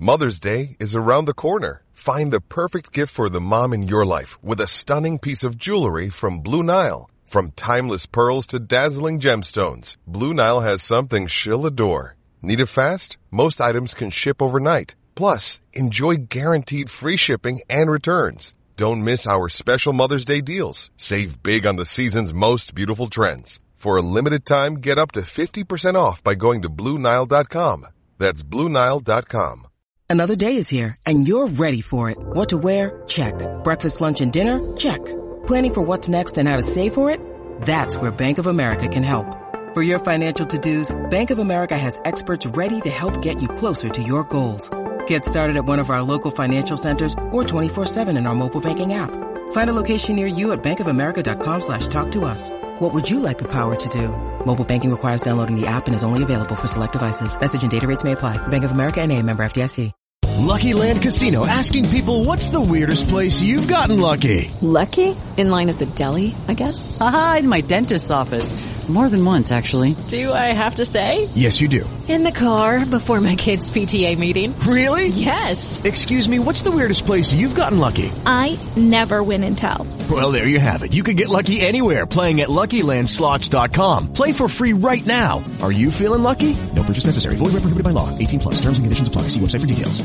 Mother's Day is around the corner. Find the perfect gift for the mom in your life with a stunning piece of jewelry from Blue Nile. From timeless pearls to dazzling gemstones, Blue Nile has something she'll adore. Need it fast? Most items can ship overnight. Plus, enjoy guaranteed free shipping and returns. Don't miss our special Mother's Day deals. Save big on the season's most beautiful trends. For a limited time, get up to 50% off by going to BlueNile.com. That's BlueNile.com. Another day is here, and you're ready for it. What to wear? Check. Breakfast, lunch, and dinner? Check. Planning for what's next and how to save for it? That's where Bank of America can help. For your financial to-dos, Bank of America has experts ready to help get you closer to your goals. Get started at one of our local financial centers or 24/7 in our mobile banking app. Find a location near you at bankofamerica.com/talktous. What would you like the power to do? Mobile banking requires downloading the app and is only available for select devices. Message and data rates may apply. Bank of America NA, member FDIC. Lucky Land Casino, asking people, what's the weirdest place you've gotten lucky? Lucky? In line at the deli, I guess? Aha, in my dentist's office. More than once, actually. Do I have to say? Yes, you do. In the car before my kids' PTA meeting. Really? Yes. Excuse me, what's the weirdest place you've gotten lucky? I never win and tell. Well, there you have it. You can get lucky anywhere, playing at LuckyLandSlots.com. Play for free right now. Are you feeling lucky? No purchase necessary. Void where prohibited by law. 18+. Terms and conditions apply. See website for details.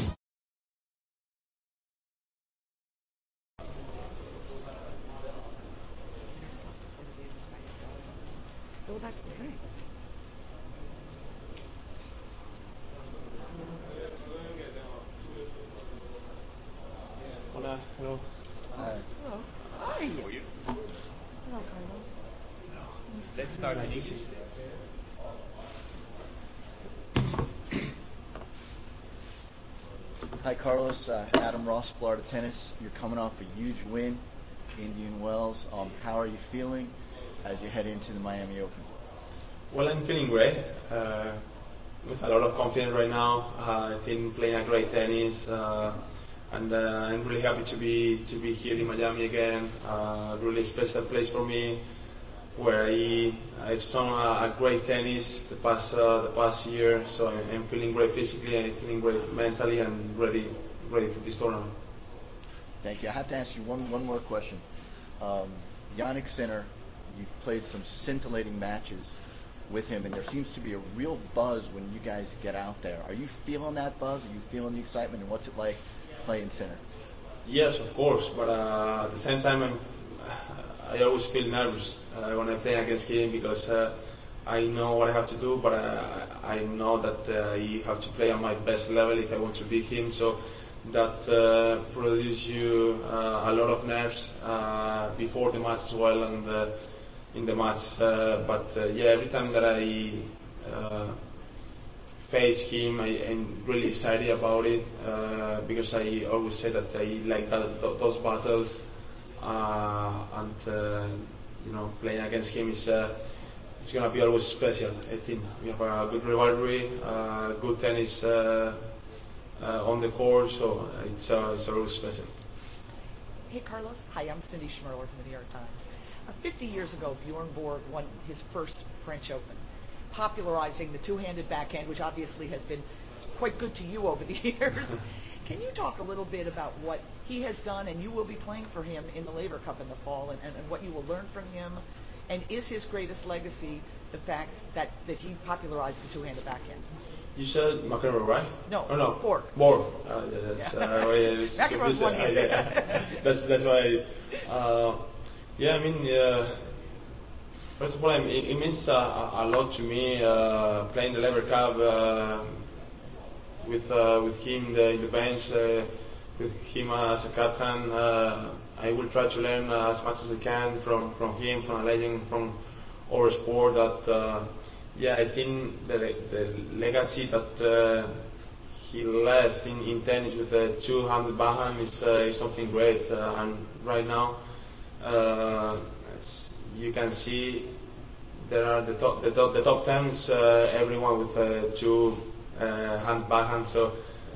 Well, that's the thing. Hola, hello. Hello. Hi. How are you? Hello, Carlos. No. Let's start easy. Hi, Carlos. Adam Ross, Florida Tennis. You're coming off a huge win, Indian Wells. How are you feeling as you head into the Miami Open? Well, I'm feeling great. With a lot of confidence right now. I've been playing a great tennis, and I'm really happy to be here in Miami again. Really special place for me, where I've shown a great tennis the past year. So I'm feeling great physically, I'm feeling great mentally, and ready for this tournament. Thank you. I have to ask you one more question. Jannik Sinner, you've played some scintillating matches with him, and there seems to be a real buzz when you guys get out there. Are you feeling that buzz? Are you feeling the excitement? And what's it like playing Sinner? Yes, of course, but at the same time, I always feel nervous when I play against him, because I know what I have to do, but I know that I have to play at my best level if I want to beat him. So that produces you a lot of nerves before the match as well, and in the match. But every time that I face him, I'm really excited about it, because I always say that I like those battles, and playing against him is it's gonna be always special. I think we have a good rivalry, good tennis on the court, so it's always special. Hey, Carlos. Hi, I'm Cindy Schmerler from the New York Times. 50 years ago, Bjorn Borg won his first French Open, popularizing the two-handed backhand, which obviously has been quite good to you over the years. Can you talk a little bit about what he has done, and you will be playing for him in the Laver Cup in the fall, and what you will learn from him? And is his greatest legacy the fact that he popularized the two-handed backhand? You said McEnroe, right? No, oh, no. Borg. McEnroe's one-handed. That's why. First of all, it means a lot to me playing the Laver Cup with him in the bench, with him as a captain. I will try to learn as much as I can from him, from a legend, from our sport. That I think the legacy that he left in tennis with the two-handed backhand is something great. And right now, you can see there are the top tens, everyone with two-hand backhand. So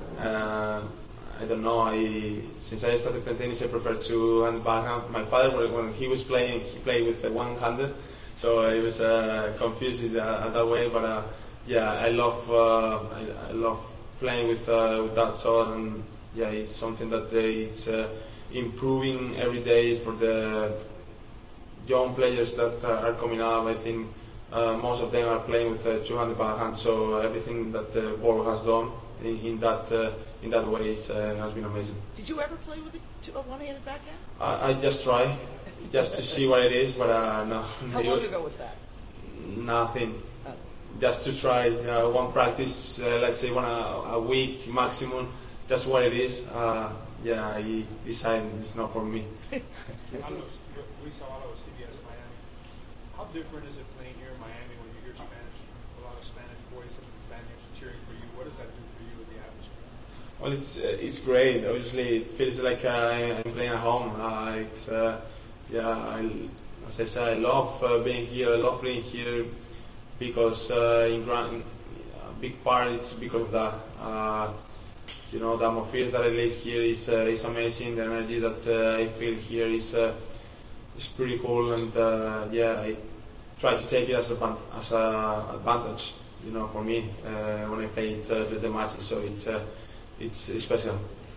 I don't know. Since I started playing tennis, I prefer two-hand backhand. My father, when he was playing, he played with one-handed, so I was confused that way. But I love playing with that shot, and yeah, it's something that it's improving every day for the young players that are coming up. I think most of them are playing with two-handed backhand, so everything that Borg has done in that way has been amazing. Did you ever play with a one-handed backhand? I just try, just to see what it is, but no. How long ago was that? Nothing. Just to try one practice, let's say a week maximum, just what it is. Yeah, I decided it's not for me. How different is it playing here in Miami when you hear Spanish, a lot of Spanish voices and Spaniards cheering for you? What does that do for you with the atmosphere? Well, it's great. Obviously, it feels like I'm playing at home. As I said, I love being here. I love playing here because a big part is because of that. The atmosphere that I live here is amazing. The energy that I feel here is pretty cool, and I try to take it as a advantage, for me when I play the matches. So it's special.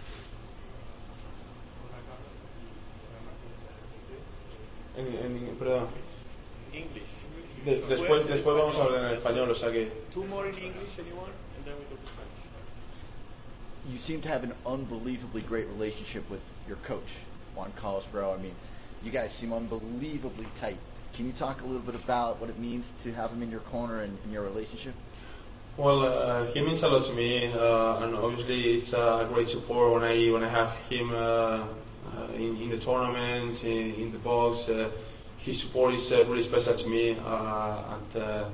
Perdón. English. Después vamos a hablar en español, o sea que. Two more in English, anyone, and then we go to Spanish. You seem to have an unbelievably great relationship with your coach, Juan Carlos Ferrero. I mean, you guys seem unbelievably tight. Can you talk a little bit about what it means to have him in your corner and your relationship? Well, he means a lot to me, and obviously it's a great support when I have him in the tournament, in the box. His support is really special to me, and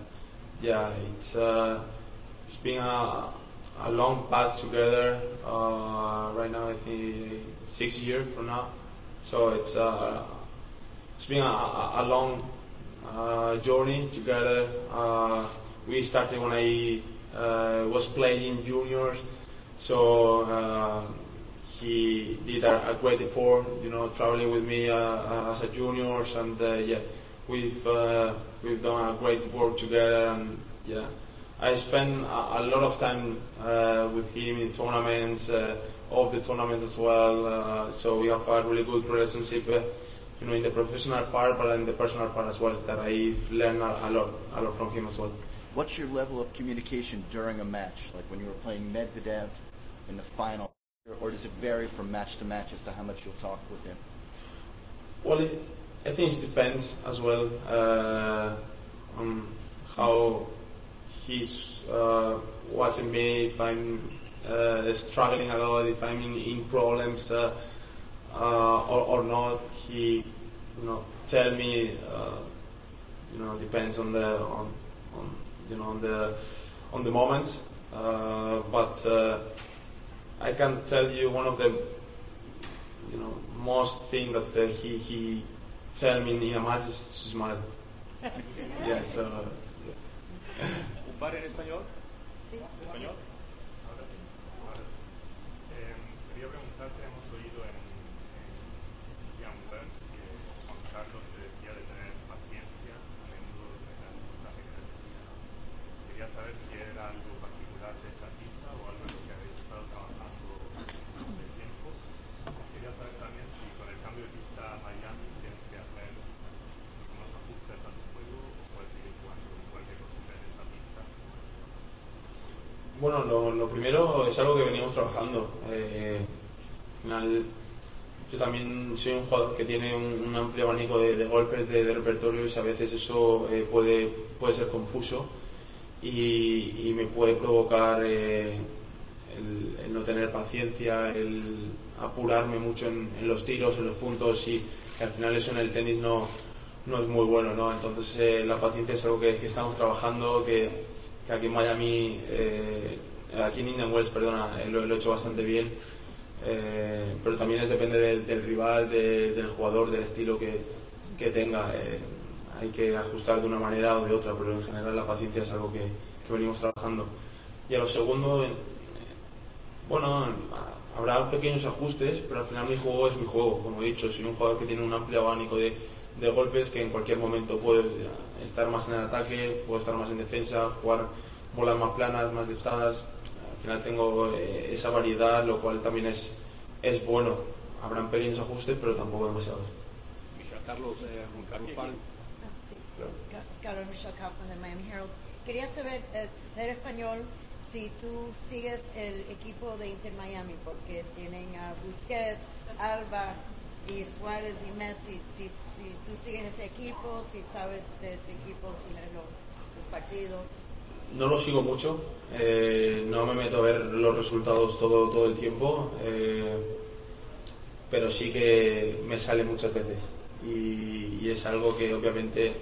it's been a long path together. Right now, I think 6 years from now. So it's been a long journey together. We started when I was playing juniors, so he did a great effort, traveling with me as a juniors, and we've done a great work together, and I spent a lot of time with him in tournaments, off the tournaments as well. So we have a really good relationship, in the professional part, but in the personal part as well. That I've learned a lot from him as well. What's your level of communication during a match, like when you were playing Medvedev in the final, or does it vary from match to match as to how much you'll talk with him? Well, I think it depends as well on how he's watching me, if I'm struggling a lot, if I'm in problems or not. He, tell me, depends on the moment. But I can tell you one of the, most thing that he tell me in a match is to smile. Yeah, so. ¿Un par en español? Sí. ¿Español? Ahora sí. Quería preguntarte, hemos oído en Youngberg que Juan Carlos te decía de tener paciencia, a menudo era el mensaje que te decía. Quería saber si era algo particular de esta pista o algo en lo que habéis estado trabajando hace tiempo. Quería saber también si con el cambio de pista a Miami tienes que hacer algunos ajustes a tu juego o puedes seguir jugando igual que costumbre en esta pista. Bueno, lo primero es algo que venimos trabajando. Al final, yo también soy un jugador que tiene un amplio abanico de golpes, de repertorios, y a veces eso puede ser confuso y me puede provocar el no tener paciencia, el apurarme mucho en los tiros, en los puntos, y al final eso en el tenis no es muy bueno, ¿no? Entonces la paciencia es algo que estamos trabajando, que aquí en Miami, aquí en Indian Wells, lo he hecho bastante bien, pero también depende del rival, del jugador, del estilo que tenga. Hay que ajustar de una manera o de otra, pero en general la paciencia es algo que venimos trabajando. Y a lo segundo, habrá pequeños ajustes, pero al final mi juego es mi juego. Como he dicho, soy un jugador que tiene un amplio abanico de golpes, que en cualquier momento puede estar más en el ataque, puede estar más en defensa, jugar bolas más planas, más listadas. Al final tengo esa variedad, lo cual también es bueno. Habrán pequeños ajustes, pero tampoco demasiados. Carlos, Juan Carlos Pardo. Carlos Michelle Kaufman de Miami Herald. Quería saber, ser español, si tú sigues el equipo de Inter Miami, porque tienen a Busquets, Alba y Suárez y Messi. Si tú sigues ese equipo, si sabes de ese equipo, si ves los partidos. No lo sigo mucho, no me meto a ver los resultados todo el tiempo, pero sí que me sale muchas veces y es algo que obviamente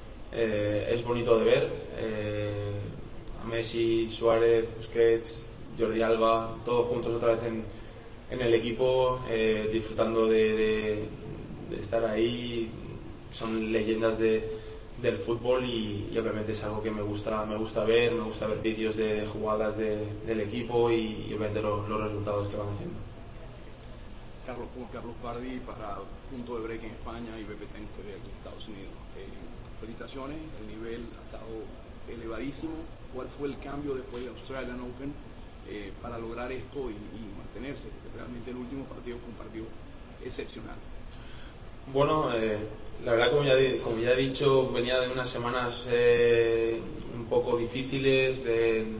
es bonito de ver. A Messi, Suárez, Busquets, Jordi Alba, todos juntos otra vez en el equipo, disfrutando de estar ahí. Son leyendas del fútbol y obviamente es algo que me gusta ver vídeos de jugadas del equipo y obviamente los resultados que van haciendo. Carlos Pardi para Punto de Break en España y BP Tenis TV aquí en Estados Unidos. Felicitaciones, el nivel ha estado elevadísimo. ¿Cuál fue el cambio después de Australian Open para lograr esto y mantenerse? Porque realmente el último partido fue un partido excepcional. Bueno, la verdad, como ya he dicho, venía de unas semanas un poco difíciles. En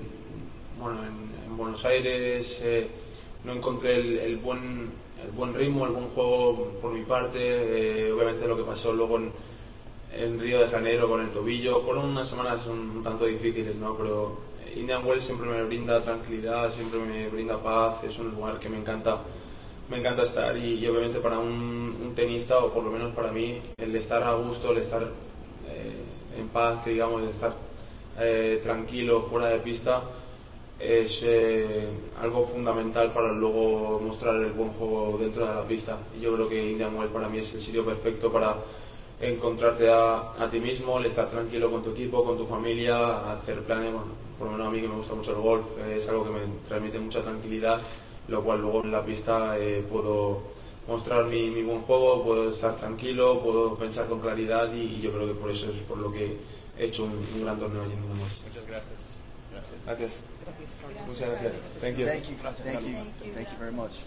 Buenos Aires no encontré el buen ritmo, el buen juego por mi parte. Obviamente lo que pasó luego en Río de Janeiro con el tobillo, fueron unas semanas un tanto difíciles, ¿no? Pero Indian Wells siempre me brinda tranquilidad, siempre me brinda paz. Es un lugar que me encanta estar y obviamente para un tenista, o por lo menos para mí, el estar a gusto, el estar en paz, digamos, el estar tranquilo fuera de pista es algo fundamental para luego mostrar el buen juego dentro de la pista. Y yo creo que Indian Wells para mí es el sitio perfecto para encontrarte a ti mismo, el estar tranquilo con tu equipo, con tu familia, hacer planes. Bueno, por lo menos a mí, que me gusta mucho el golf, es algo que me transmite mucha tranquilidad, lo cual luego en la pista puedo mostrar mi buen juego, puedo estar tranquilo, puedo pensar con claridad y yo creo que por eso es por lo que he hecho un gran torneo allí en Williams. Muchas gracias. Gracias. Muchas gracias. Thank you. Thank you. Thank you very much.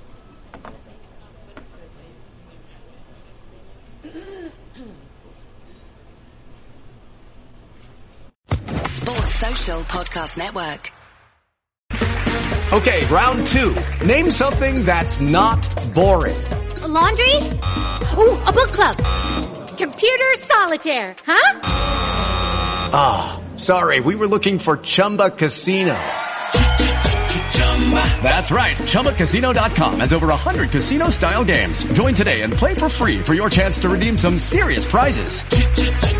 Sports Social Podcast Network. Okay, round two. Name something that's not boring. A laundry? Ooh, a book club. Computer solitaire, huh? Ah, sorry, we were looking for Chumba Casino. That's right, ChumbaCasino.com has over 100 casino-style games. Join today and play for free for your chance to redeem some serious prizes.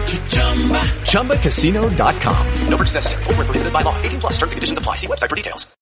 ChumbaCasino.com. No purchase necessary. Void where prohibited by law. 18+ terms and conditions apply. See website for details.